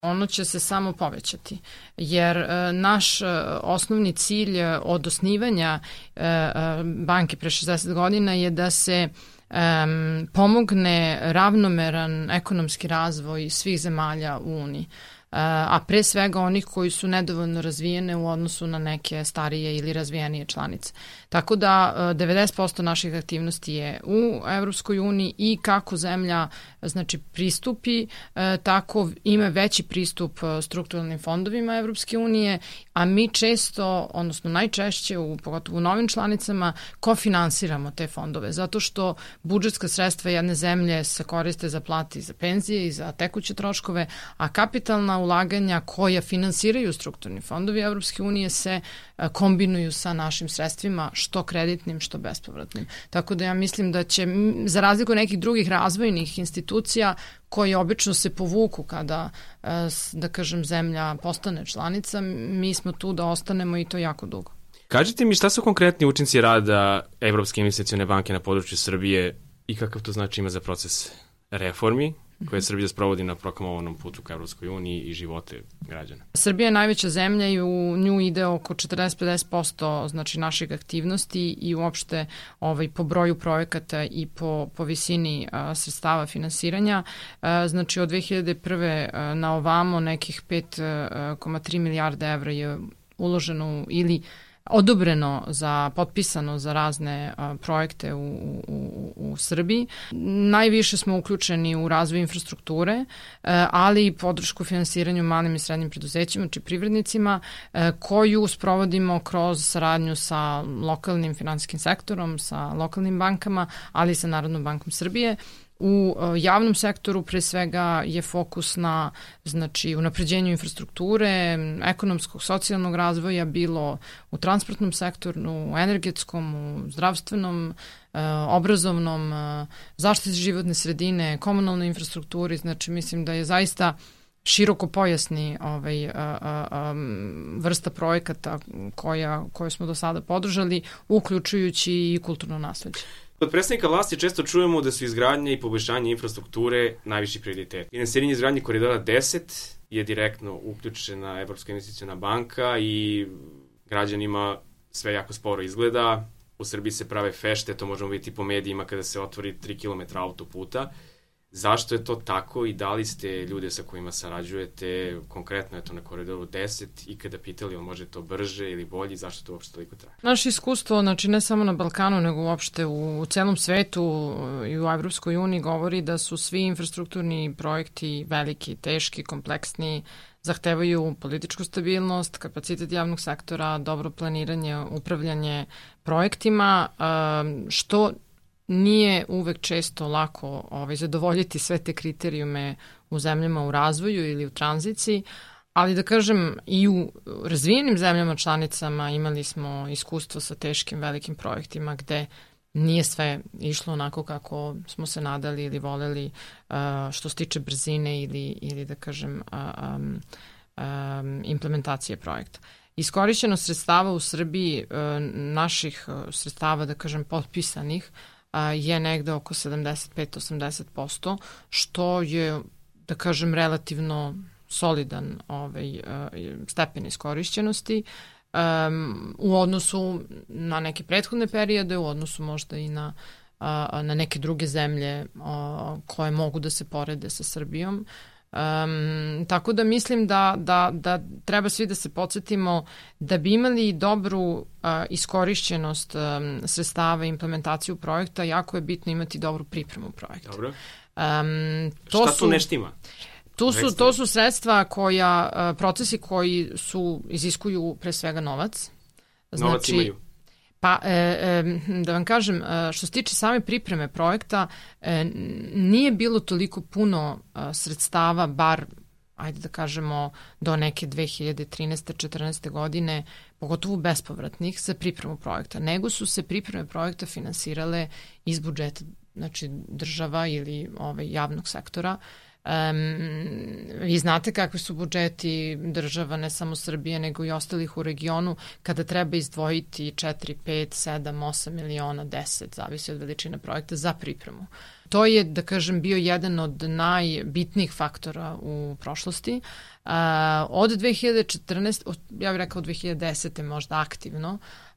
Ono će se samo povećati, jer naš osnovni cilj od osnivanja banke pre 60 godina je da se pomogne ravnomeran ekonomski razvoj svih zemalja u Uniji, a pre svega onih koji su nedovoljno razvijene u odnosu na neke starije ili razvijenije članice. Tako da 90% naših aktivnosti je u Evropskoj uniji i kako zemlja pristupi, tako ima veći pristup strukturalnim fondovima Evropske unije, a mi često, odnosno najčešće, pogotovo u novim članicama, kofinansiramo te fondove, zato što budžetska sredstva jedne zemlje se koriste za plate i za penzije i za tekuće troškove, a kapitalna ulaganja koja finansiraju strukturni fondovi Evropske unije se kombinuju sa našim sredstvima, što kreditnim, što bespovratnim. Tako da ja mislim da će, za razliku nekih drugih razvojnih institucija koje obično se povuku kada, da kažem, zemlja postane članica, mi smo tu da ostanemo i to jako dugo. Kažite mi šta su konkretni učinci rada Evropske investicione banke na području Srbije i kakav to znači ima za proces reformi koje Srbija sprovodi na proklamovanom putu ka Evropskoj uniji i živote građana? Srbija je najveća zemlja i u nju ide oko 40-50% naših aktivnosti i uopšte po broju projekata i po visini sredstava finansiranja. Znači od 2001. na ovamo nekih 5,3 milijarde evra je uloženo ili odobreno potpisano za razne projekte u Srbiji. Najviše smo uključeni u razvoj infrastrukture, ali i podršku finansiranju malim i srednjim preduzećima, či privrednicima, koju sprovodimo kroz saradnju sa lokalnim finansijskim sektorom, sa lokalnim bankama, ali i sa Narodnom bankom Srbije. U javnom sektoru pre svega je fokus na unapređenju infrastrukture, ekonomskog, socijalnog razvoja, bilo u transportnom sektoru, u energetskom, u zdravstvenom, obrazovnom, zaštiti životne sredine, komunalnoj infrastrukturi. Znači mislim da je zaista široko pojasni vrsta projekata koje smo do sada podržali, uključujući i kulturno nasleđe. Od predstavnika vlasti često čujemo da su izgradnje i poboljšanje infrastrukture najviši prioritet. Finansiranje izgradnje koridora 10 je direktno uključena Evropska investiciona banka i građanima sve jako sporo izgleda. U Srbiji se prave fešte, to možemo vidjeti po medijima kada se otvori 3 km autoputa. Zašto je to tako i da li ste ljude sa kojima sarađujete, konkretno je to na koridoru 10, i kada pitali ili može to brže ili bolje, zašto to uopšte toliko traje? Naše iskustvo, ne samo na Balkanu, nego uopšte u celom svetu i u Evropskoj uniji govori da su svi infrastrukturni projekti veliki, teški, kompleksni, zahtevaju političku stabilnost, kapacitet javnog sektora, dobro planiranje, upravljanje projektima, što nije uvek često lako zadovoljiti sve te kriterijume u zemljama u razvoju ili u tranziciji, ali da kažem i u razvijenim zemljama članicama imali smo iskustvo sa teškim velikim projektima gde nije sve išlo onako kako smo se nadali ili voleli što se tiče brzine ili da kažem implementacije projekta. Iskorišćenost sredstava u Srbiji, naših sredstava, da kažem, potpisanih, je negde oko 75-80%, što je, da kažem, relativno solidan stepen iskorišćenosti u odnosu na neke prethodne periode, u odnosu možda i na neke druge zemlje koje mogu da se porede sa Srbijom. Tako da mislim da treba svi da se podsjetimo da bi imali dobru iskorišćenost sredstava i implementaciju projekta, jako je bitno imati dobru pripremu projekta. Dobro. Šta tu ne štima? To su sredstva procesi koji iziskuju pre svega novac. Novac imaju. Pa, da vam kažem, što se tiče same pripreme projekta, nije bilo toliko puno sredstava, bar, ajde da kažemo, do neke 2013. 14. godine, pogotovo bespovratnih, za pripremu projekta, nego su se pripreme projekta finansirale iz budžeta, znači država ili javnog sektora, Vi znate kakvi su budžeti država, ne samo Srbije, nego i ostalih u regionu, kada treba izdvojiti 4, 5, 7, 8 miliona, 10, zavisi od veličine projekta, za pripremu. To je, da kažem, bio jedan od najbitnijih faktora u prošlosti. Od 2014, ja bih rekao od 2010. možda aktivno,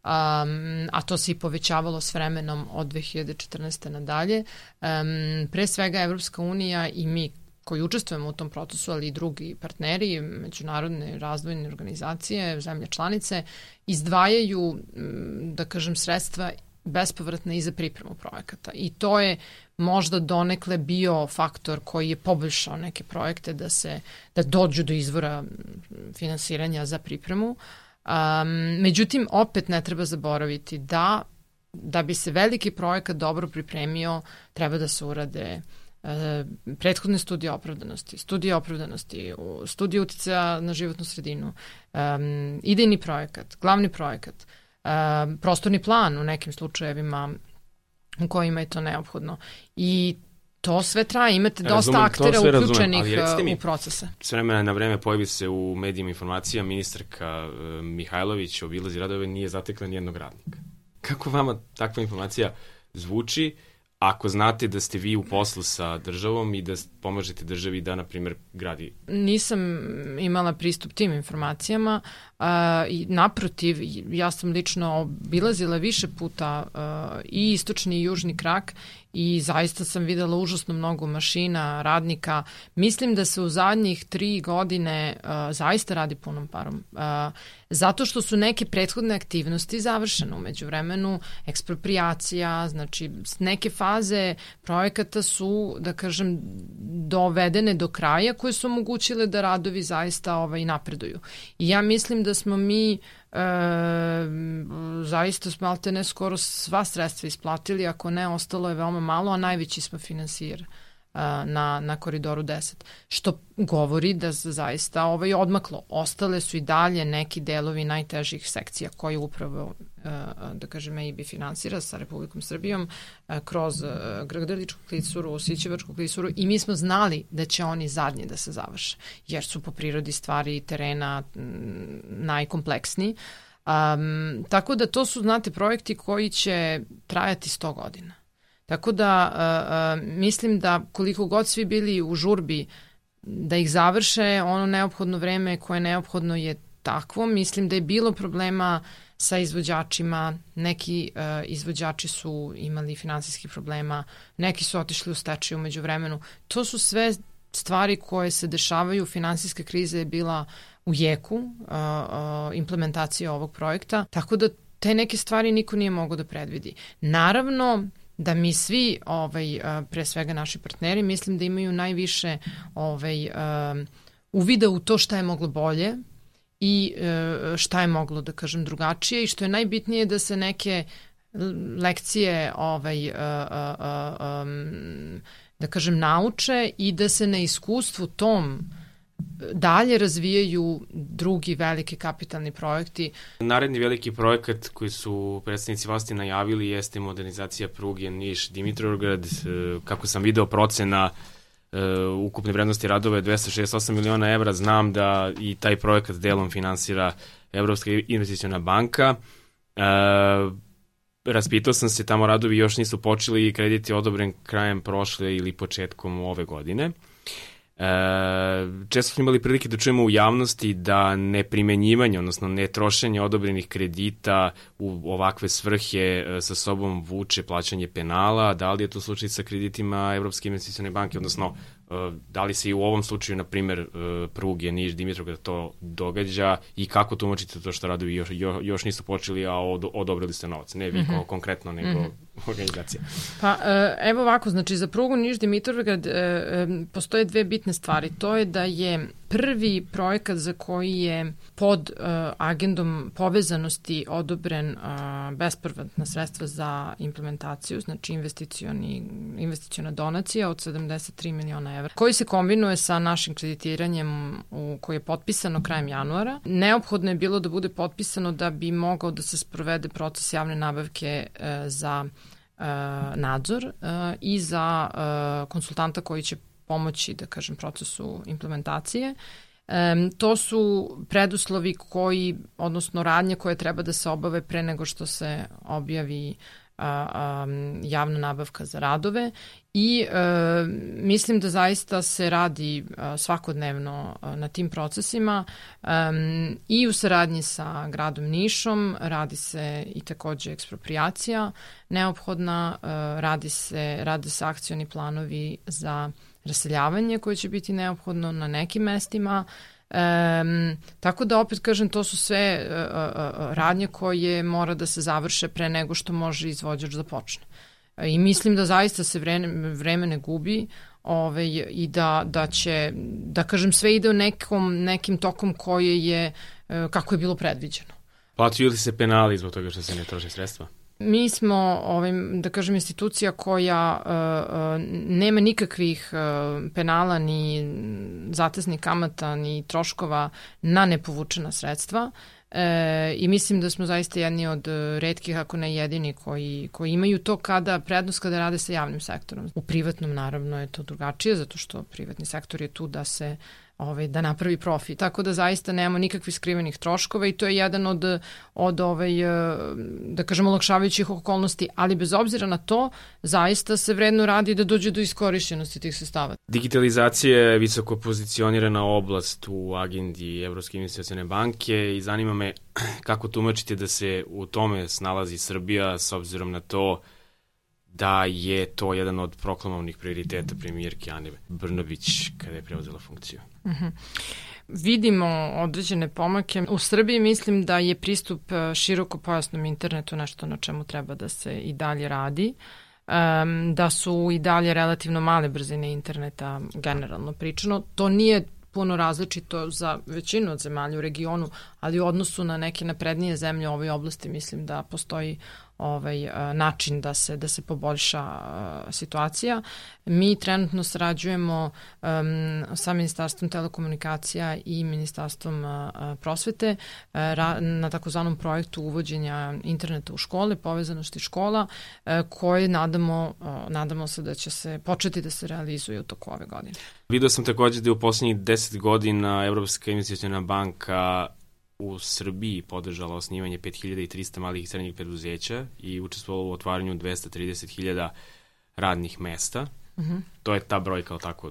a to se i povećavalo s vremenom od 2014. nadalje. Pre svega Evropska unija i mi koji učestvujemo u tom procesu, ali i drugi partneri, međunarodne razvojne organizacije, zemlje članice, izdvajaju, da kažem, sredstva bespovratne i za pripremu projekata. I to je možda donekle bio faktor koji je poboljšao neke projekte da dođu do izvora finansiranja za pripremu. Međutim, opet ne treba zaboraviti da bi se veliki projekat dobro pripremio, treba da se urade prethodne studije opravdanosti, studije uticaja na životnu sredinu, idejni projekat, glavni projekat, prostorni plan u nekim slučajevima u kojima je to neophodno. I to sve traje, imate dosta aktera uključenih u procese. S vremena na vreme pojavi se u medijima informacija, ministarka Mihajlović obilazi radove, nije zatekla nijednog radnika. Kako vama takva informacija zvuči ako znate da ste vi u poslu sa državom i da pomažete državi da, na primjer, gradi? Nisam imala pristup tim informacijama i naprotiv, ja sam lično obilazila više puta i istočni i južni krak i zaista sam videla užasno mnogo mašina, radnika. Mislim da se u zadnjih 3 godine zaista radi punom parom. Zato što su neke prethodne aktivnosti završene umeđu vremenu, ekspropriacija, znači neke faze projekata su, da kažem, dovedene do kraja koje su omogućile da radovi zaista napreduju. I ja mislim da smo mi zaista maltene skoro sva sredstva isplatili, ako ne, ostalo je veoma malo, a najveći smo finansir na Koridoru 10, što govori da se zaista odmaklo. Ostale su i dalje neki delovi najtežih sekcija koji upravo, da kažem, EIB finansira sa Republikom Srbijom kroz Grdeličku klisuru, Sićevačku klisuru, i mi smo znali da će oni zadnji da se završe, jer su po prirodi stvari i terena najkompleksniji. Tako da to su, znate, projekti koji će trajati 100 godina. Tako da mislim da koliko god svi bili u žurbi da ih završe, ono neophodno vreme koje je neophodno je takvo. Mislim da je bilo problema sa izvođačima, neki izvođači su imali finansijskih problema, neki su otišli u stečaj umeđu vremenu. To su sve stvari koje se dešavaju. Finansijska kriza je bila u jeku implementacije ovog projekta, tako da te neke stvari niko nije mogao da predvidi. Naravno da mi svi, pre svega naši partneri, mislim da imaju najviše uvida u to šta je moglo bolje i šta je moglo, da kažem, drugačije, i što je najbitnije da se neke lekcije da kažem nauče i da se na iskustvu tom dalje razvijaju drugi veliki kapitalni projekti. Naredni veliki projekat koji su predstavnici vlasti najavili jeste modernizacija pruge Niš-Dimitrovgrad. Kako sam video, procena ukupne vrednosti radova je 268 miliona evra. Znam da i taj projekat delom finansira Evropska investiciona banka. Raspitao sam se, tamo radovi još nisu počeli i kredit je odobren krajem prošle ili početkom ove godine. Često smo imali prilike da čujemo u javnosti da neprimenjivanje, odnosno netrošenje odobrenih kredita u ovakve svrhe sa sobom vuče plaćanje penala. Da li je to slučaj sa kreditima Evropske investicione banke, odnosno da li se i u ovom slučaju, na primer, pruge Niš-Dimitrovgrad to događa i kako tumačite to što radovi još nisu počeli, a odobrili ste novac? Ne vi konkretno, nego organizacija. Pa evo ovako, znači za prugu Niš-Dimitrovgrad postoje dve bitne stvari. To je da je prvi projekat za koji je pod agendom povezanosti odobren bespovratna sredstva za implementaciju, znači investiciona donacija od 73 miliona evra, koji se kombinuje sa našim kreditiranjem koje je potpisano krajem januara. Neophodno je bilo da bude potpisano da bi mogao da se sprovede proces javne nabavke za nadzor i za konsultanta koji će pomoći, da kažem, procesu implementacije. To su preduslovi koji, odnosno radnje koje treba da se obave pre nego što se objavi javna nabavka za radove i mislim da zaista se radi svakodnevno na tim procesima i u saradnji sa gradom Nišom, radi se i takođe eksproprijacija neophodna, rade se akcioni planovi za raseljavanje koje će biti neophodno na nekim mestima. Tako da opet kažem, to su sve radnje koje mora da se završe pre nego što može izvođač da počne. I mislim da zaista se vreme ne gubi i da će, da kažem, sve ide u nekim tokom koje je, kako je bilo predviđeno. Plaćaju li se penali zbog toga što se ne troše sredstva? Mi smo, da kažem, institucija koja nema nikakvih penala, ni zateznih kamata, ni troškova na nepovučena sredstva i mislim da smo zaista jedni od retkih, ako ne jedini, koji imaju to prednost kada rade sa javnim sektorom. U privatnom, naravno, je to drugačije, zato što privatni sektor je tu da se da napravi profit. Tako da zaista nemamo nikakvih skrivenih troškova i to je jedan od da kažemo, olakšavajućih okolnosti, ali bez obzira na to, zaista se vredno radi da dođe do iskorišćenosti tih sredstava. Digitalizacija je visoko pozicionirana oblast u agendi Evropske investicione banke i zanima me kako tumačite da se u tome snalazi Srbija s obzirom na to da je to jedan od proklamovnih prioriteta premijerke Ane Brnabić kada je preuzela funkciju. Vidimo određene pomake. U Srbiji mislim da je pristup širokopojasnom internetu nešto na čemu treba da se i dalje radi, da su i dalje relativno male brzine interneta generalno pričano. To nije puno različito za većinu od zemalja u regionu, ali u odnosu na neke naprednije zemlje u ovoj oblasti mislim da postoji način da se poboljša situacija. Mi trenutno sarađujemo sa Ministarstvom telekomunikacija i Ministarstvom prosvete na takozvanom projektu uvođenja interneta u škole, povezanosti škola, koje nadamo se da će se početi da se realizuje u toku ove godine. Video sam takođe da je u poslednjih 10 godina Evropska investiciona banka u Srbiji podržala osnivanje 5300 malih i srednjih preduzeća i učestvovala u otvaranju 230.000 radnih mesta. To je ta brojka, ali tako?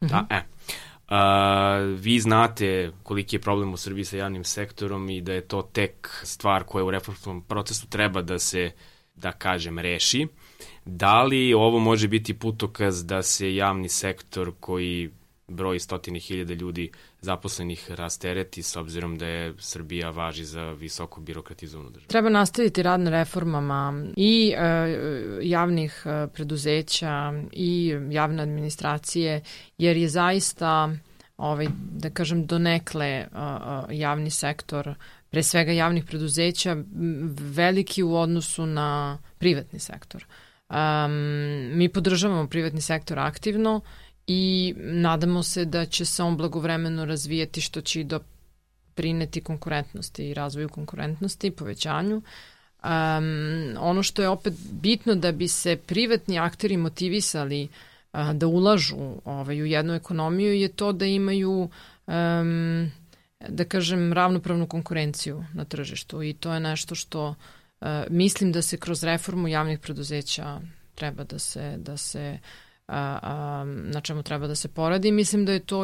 Vi znate koliki je problem u Srbiji sa javnim sektorom i da je to tek stvar koja u reformskom procesu treba da se, da kažem, reši. Da li ovo može biti putokaz da se javni sektor koji broji 100.000 ljudi zaposlenih rastereti s obzirom da je Srbija važi za visoko birokratizovanu državu? Treba nastaviti rad na reformama i javnih preduzeća i javne administracije, jer je zaista, da kažem, donekle javni sektor, pre svega javnih preduzeća, veliki u odnosu na privatni sektor. Mi podržavamo privatni sektor aktivno i nadamo se da će se on blagovremeno razvijati, što će i doprineti konkurentnosti i razvoju konkurentnosti, povećanju. Ono što je opet bitno da bi se privatni akteri motivisali da ulažu u jednu ekonomiju je to da imaju, da kažem, ravnopravnu konkurenciju na tržištu i to je nešto što mislim da se kroz reformu javnih preduzeća treba da se na čemu treba da se poradi. Mislim da je to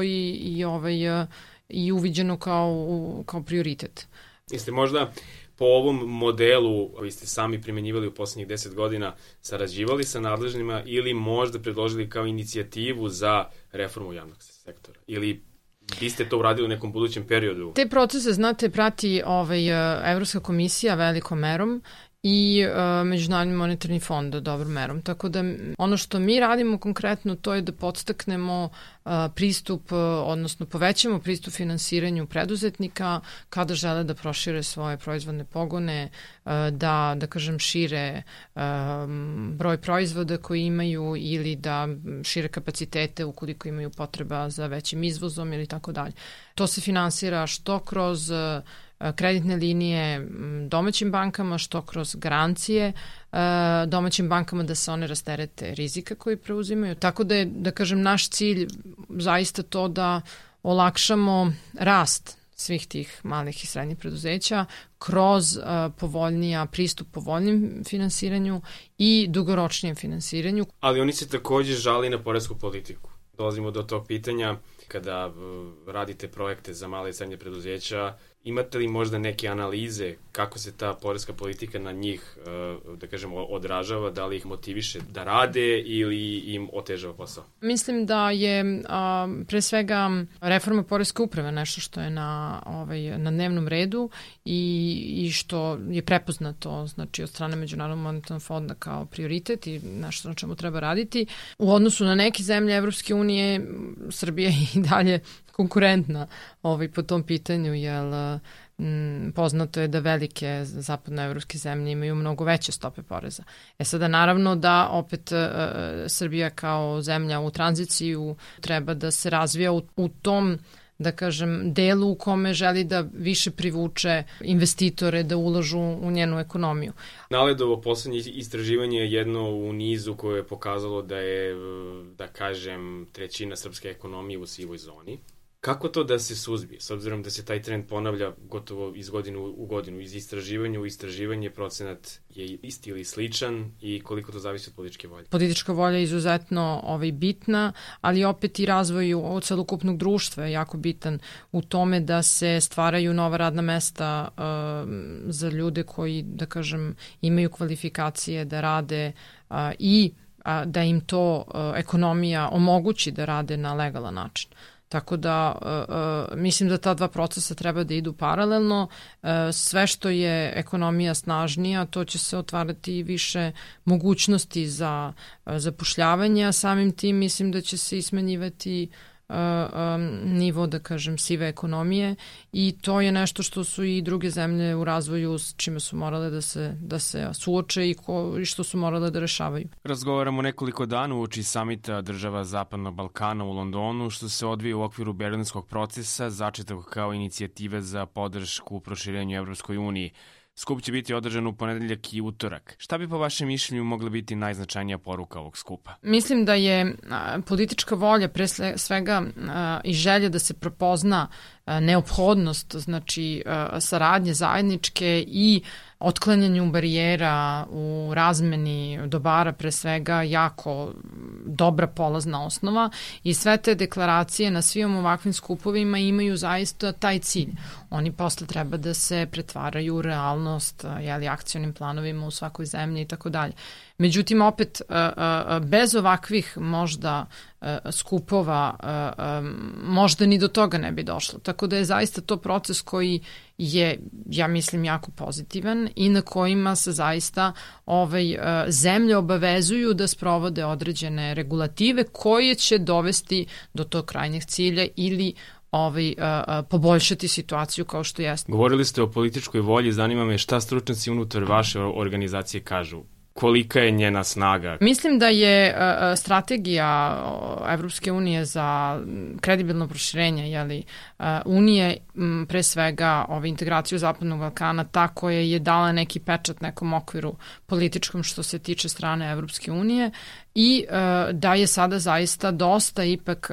i uviđeno kao prioritet. Jeste možda po ovom modelu koji ste sami primenjivali u poslednjih 10 godina sarađivali sa nadležnima ili možda predložili kao inicijativu za reformu javnog sektora? Ili biste to uradili u nekom budućem periodu? Te procese, znate, prati Evropska komisija velikom merom i Međunarodni monetarni fond dobrom merom. Tako da ono što mi radimo konkretno to je da podstaknemo pristup, odnosno povećamo pristup finansiranju preduzetnika kada žele da prošire svoje proizvodne pogone, da kažem, šire broj proizvoda koji imaju ili da šire kapacitete ukoliko imaju potreba za većim izvozom ili tako dalje. To se finansira što kroz kreditne linije domaćim bankama, što kroz garancije domaćim bankama da se one rasterete rizika koji preuzimaju. Tako da je, da kažem, naš cilj zaista to da olakšamo rast svih tih malih i srednjih preduzeća kroz pristup povoljnim finansiranju i dugoročnijem finansiranju. Ali oni se takođe žali na poresku politiku. Dolazimo do tog pitanja, kada radite projekte za male i srednje preduzeća, imate li možda neke analize kako se ta poreska politika na njih, da kažemo, odražava, da li ih motiviše da rade ili im otežava posao? Mislim da je pre svega reforma poreske uprave nešto što je na dnevnom redu i što je prepoznato, znači, od strane Međunarodnog monetarnog fonda kao prioritet i nešto na čemu treba raditi. U odnosu na neke zemlje Evropske unije, Srbija je i dalje konkurentna po tom pitanju, jer poznato je da velike zapadnoevropske zemlje imaju mnogo veće stope poreza. Sada naravno da opet Srbija kao zemlja u tranziciju treba da se razvija u tom, da kažem, delu u kome želi da više privuče investitore da ulažu u njenu ekonomiju. Naledovo poslednje istraživanje je jedno u nizu koje je pokazalo da je, da kažem, trećina srpske ekonomije u sivoj zoni. Kako to da se suzbije, s obzirom da se taj trend ponavlja gotovo iz godine u godinu, iz istraživanja u istraživanje, procenat je isti ili sličan i koliko to zavisi od političke volje? Politička volja je izuzetno bitna, ali opet i razvoj od celokupnog društva je jako bitan u tome da se stvaraju nova radna mesta za ljude koji, da kažem, imaju kvalifikacije da rade i da im to ekonomija omogući da rade na legalan način. Tako da mislim da ta dva procesa treba da idu paralelno. Sve što je ekonomija snažnija, to će se otvarati više mogućnosti za zapošljavanje, a samim tim mislim da će se ismenjivati nivo, da kažem, sive ekonomije i to je nešto što su i druge zemlje u razvoju s čime su morale da se suoče i što su morale da rešavaju. Razgovaramo nekoliko dana uoči samita država Zapadnog Balkana u Londonu, što se odvija u okviru berlinskog procesa, začetog kao inicijative za podršku proširenju Evropskoj uniji. Skup će biti održan u ponedeljak i utorak. Šta bi po vašem mišljenju mogla biti najznačajnija poruka ovog skupa? Mislim da je politička volja, pre svega i želja da se prepozna neophodnost, znači saradnje zajedničke i otklanjanju barijera u razmeni dobara, pre svega jako dobra polazna osnova i sve te deklaracije na svim ovakvim skupovima imaju zaista taj cilj. Oni posle treba da se pretvaraju u realnost, akcionim planovima u svakoj zemlji i tako dalje. Međutim, opet, bez ovakvih možda skupova, možda ni do toga ne bi došlo. Tako da je zaista to proces koji je, ja mislim, jako pozitivan i na kojima se zaista zemlje obavezuju da sprovode određene regulative koje će dovesti do tog krajnjeg cilja ili poboljšati situaciju kao što jeste. Govorili ste o političkoj volji, zanima me šta stručnjaci unutar vaše organizacije kažu. Kolika je njena snaga? Mislim da je strategija Evropske unije za kredibilno proširenje unije, pre svega integraciju Zapadnog Balkana, ta koja je dala neki pečat nekom okviru političkom što se tiče strane Evropske unije i da je sada zaista dosta ipak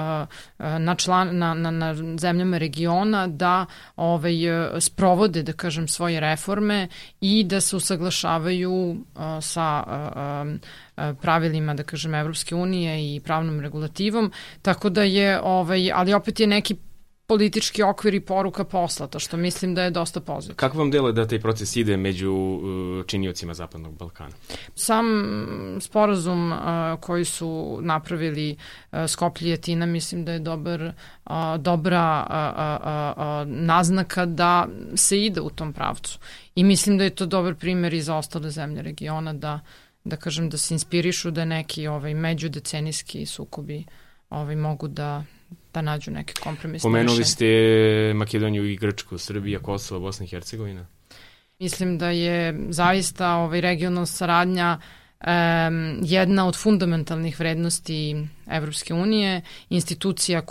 na zemljama regiona da sprovode, da kažem, svoje reforme i da se usaglašavaju sa pravilima, da kažem, Evropske unije i pravnom regulativom, tako da je, ali opet je neki politički okvir i poruka poslata, što mislim da je dosta pozitivno. Kako vam deluje da taj proces ide među činiocima Zapadnog Balkana? Sam sporazum koji su napravili Skoplje i Atina, mislim da je dobra naznaka da se ide u tom pravcu. I mislim da je to dobar primer i za ostale zemlje regiona da kažem da se inspirišu da neki međudecenijski sukobi mogu da nađu neke kompromisne rešenje. Pomenuli ste Makedoniju i Grčku, Srbija, Kosovo, Bosna i Hercegovina. Mislim da je zaista regionalna saradnja jedna od fundamentalnih vrednosti Evropske unije, institucija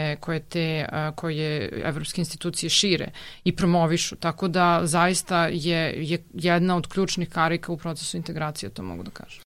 koje evropske institucije šire i promovišu, tako da zaista je jedna od ključnih karika u procesu integracije, to mogu da kažem.